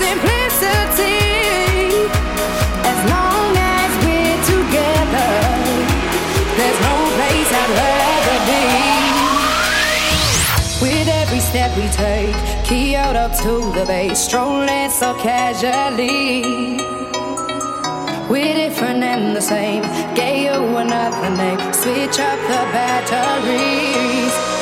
simplicity. As long as we're together, there's no place I'd rather be. With every step we take, Kyoto to the bay, strolling so casually. We're different and the same, gave you another name, switch up the batteries.